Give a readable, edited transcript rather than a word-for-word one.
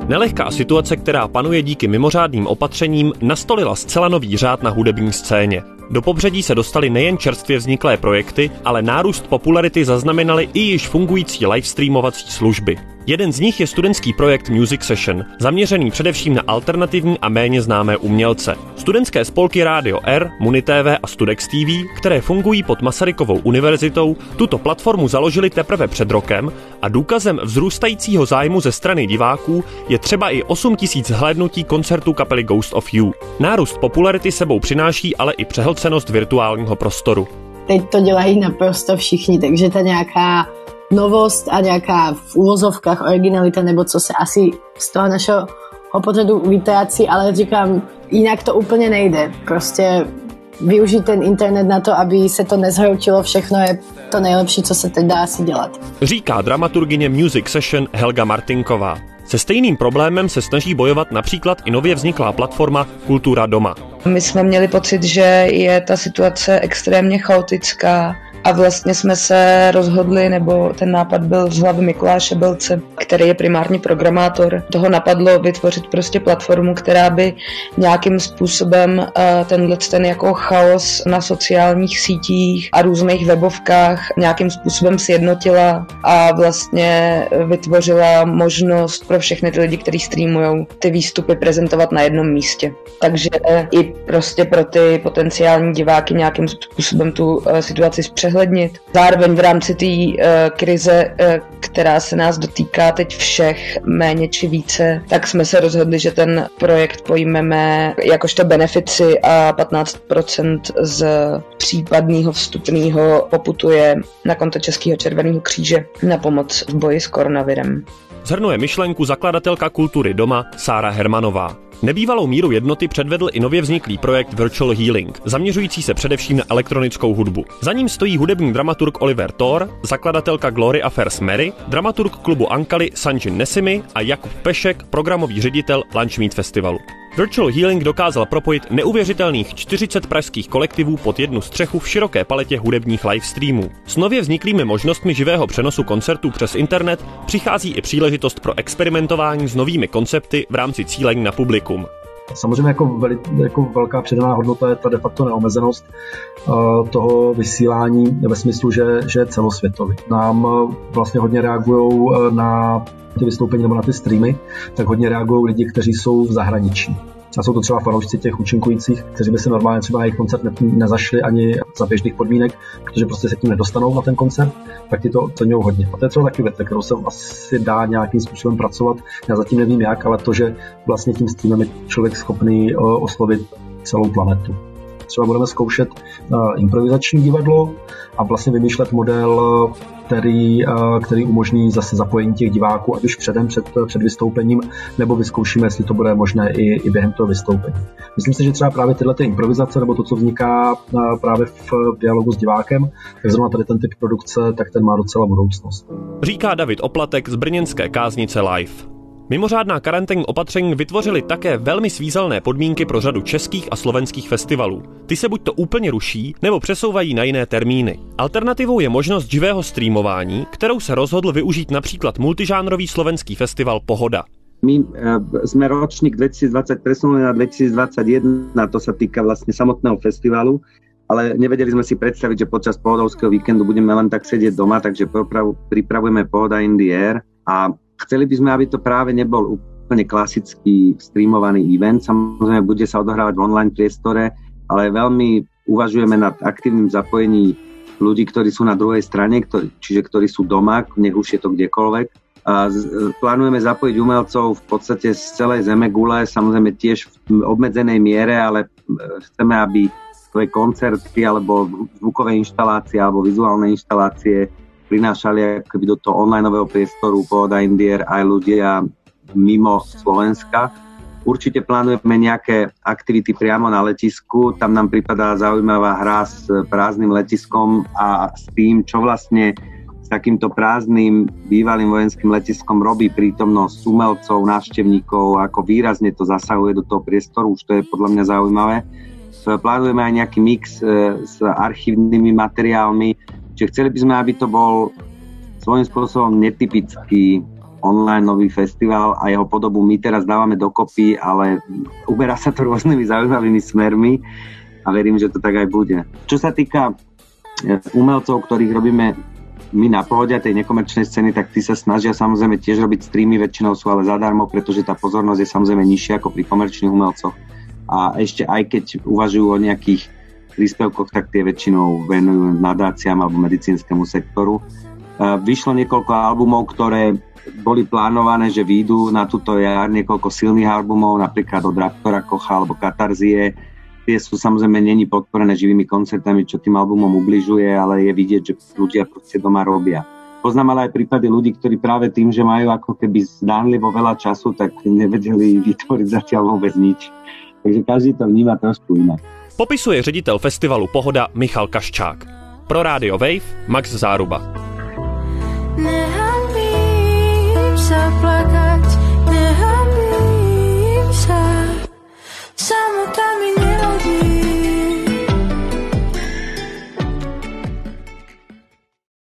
Nelehká situace, která panuje díky mimořádným opatřením, nastolila zcela nový řád na hudební scéně. Do popředí se dostaly nejen čerstvě vzniklé projekty, ale nárůst popularity zaznamenaly i již fungující livestreamovací služby. Jeden z nich je studentský projekt Music Session, zaměřený především na alternativní a méně známé umělce. Studentské spolky Rádio R, MuniTV a Studex TV, které fungují pod Masarykovou univerzitou, tuto platformu založili teprve před rokem a důkazem vzrůstajícího zájmu ze strany diváků je třeba i 8 000 zhlédnutí koncertu kapely Ghost of You. Nárůst popularity sebou přináší ale i přehlcenost virtuálního prostoru. Teď to dělají naprosto všichni, takže ta nějaká novost a nějaká v úvozovkách originalita, nebo co se asi z toho našeho pořadu vytrácí, ale říkám, jinak to úplně nejde. Prostě využít ten internet na to, aby se to nezhroutilo všechno, je to nejlepší, co se teď dá asi dělat. Říká dramaturgyně Music Session Helga Martinková. Se stejným problémem se snaží bojovat například i nově vzniklá platforma Kultura doma. My jsme měli pocit, že je ta situace extrémně chaotická a vlastně jsme se rozhodli, nebo ten nápad byl z hlavy Mikuláše Belce, který je primární programátor. Toho napadlo vytvořit prostě platformu, která by nějakým způsobem ten jako chaos na sociálních sítích a různých webovkách nějakým způsobem sjednotila a vlastně vytvořila možnost pro všechny ty lidi, kteří streamujou, ty výstupy prezentovat na jednom místě. Takže i prostě pro ty potenciální diváky nějakým způsobem tu situaci zpřehlednit. Zároveň v rámci té krize, která se nás dotýká teď všech méně či více, tak jsme se rozhodli, že ten projekt pojmeme jakožto benefici a 15% z případného vstupného poputuje na konto Českého červeného kříže na pomoc v boji s koronavirem. Shrnuje myšlenku zakladatelka Kultury doma Sára Hermanová. Nebývalou míru jednoty předvedl i nově vzniklý projekt Virtual Healing, zaměřující se především na elektronickou hudbu. Za ním stojí hudební dramaturg Oliver Thor, zakladatelka Glory Affairs Mary, dramaturg klubu Ankali Sanjin Nesimi a Jakub Pešek, programový ředitel Lunch Meet Festivalu. Virtual Healing dokázal propojit neuvěřitelných 40 pražských kolektivů pod jednu střechu v široké paletě hudebních livestreamů. S nově vzniklými možnostmi živého přenosu koncertů přes internet přichází i příležitost pro experimentování s novými koncepty v rámci cílení na publikum. Samozřejmě jako velká přidaná hodnota je ta de facto neomezenost toho vysílání ve smyslu, že je celosvětový. Nám vlastně hodně reagují na ty vystoupení nebo na ty streamy, tak hodně reagují lidi, kteří jsou v zahraničí. A jsou to třeba fanoušci těch účinkujících, kteří by se normálně třeba na jejich koncert nezašli ani za běžných podmínek, protože prostě se tím nedostanou na ten koncert, tak ti to ceňují hodně. A to je třeba taky věc, kterou se asi dá nějakým způsobem pracovat. Já zatím nevím jak, ale to, že vlastně tím streamem je člověk schopný oslovit celou planetu. Třeba budeme zkoušet improvizační divadlo a vlastně vymýšlet model, který umožní zase zapojení těch diváků, ať už předem před vystoupením, nebo vyzkoušíme, jestli to bude možné i během toho vystoupení. Myslím si, že třeba právě tyhle improvizace, nebo to, co vzniká právě v dialogu s divákem, tak zrovna tady ten typ produkce, tak ten má docela budoucnost. Říká David Oplatek z brněnské káznice Live. Mimořádná karanténní opatření vytvořily také velmi svízelné podmínky pro řadu českých a slovenských festivalů. Ty se buď to úplně ruší, nebo přesouvají na jiné termíny. Alternativou je možnost živého streamování, kterou se rozhodl využít například multižánrový slovenský festival Pohoda. My sme ročník 2020 presunuli na 2021, to sa týka vlastne samotného festivalu, ale nevedeli sme si predstaviť, že počas pohodovského víkendu budeme len tak sedieť doma, takže pripravujeme Pohoda in the Air a chceli by sme, aby to práve nebol úplne klasický streamovaný event. Samozrejme, bude sa odohrávať v online priestore, ale veľmi uvažujeme nad aktívnym zapojením ľudí, ktorí sú na druhej strane, čiže ktorí sú doma, nech už je to kdekoľvek. A plánujeme zapojiť umelcov v podstate z celej zemegule, samozrejme tiež v obmedzenej miere, ale chceme, aby svoje koncerty alebo zvukové inštalácie alebo vizuálne inštalácie prinášali akoby do toho onlineového priestoru Pohoda in the Air aj ľudia mimo Slovenska. Určite plánujeme nejaké aktivity priamo na letisku, tam nám pripadá zaujímavá hra s prázdnym letiskom a s tým, čo vlastne s takýmto prázdnym bývalým vojenským letiskom robí prítomnosť umelcov, návštevníkov, ako výrazne to zasahuje do toho priestoru, už to je podľa mňa zaujímavé. Plánujeme aj nejaký mix s archívnymi materiálmi, čiže chceli by sme, aby to bol svojím spôsobom netypický online nový festival a jeho podobu my teraz dávame dokopy, ale uberá sa to rôznymi zaujímavými smermi a verím, že to tak aj bude. Čo sa týka umelcov, ktorých robíme my na Pohode a tej nekomerčnej scény, tak tí sa snažia samozrejme tiež robiť streamy, väčšinou sú ale zadarmo, pretože tá pozornosť je samozrejme nižšia ako pri komerčných umelcoch. A ešte aj keď uvažujú o nejakých príspevkoch, tak tie väčšinou venujú nadáciám alebo medicínskemu sektoru. Vyšlo niekoľko albumov, ktoré boli plánované, že výjdu na túto jar, niekoľko silných albumov, napríklad od Raptora Kocha alebo Katarzie. Tie sú samozrejme není podporené živými koncertami, čo tým albumom ubližuje, ale je vidieť, že ľudia proste doma robia. Poznám ale aj prípady ľudí, ktorí práve tým, že majú ako keby zdánlivo veľa času, tak nevedeli vytvoriť zatiaľ vôbec nič. Takže každý to vníma trošku inak. Popisuje ředitel festivalu Pohoda Michal Kaščák. Pro Rádio Wave Max Záruba.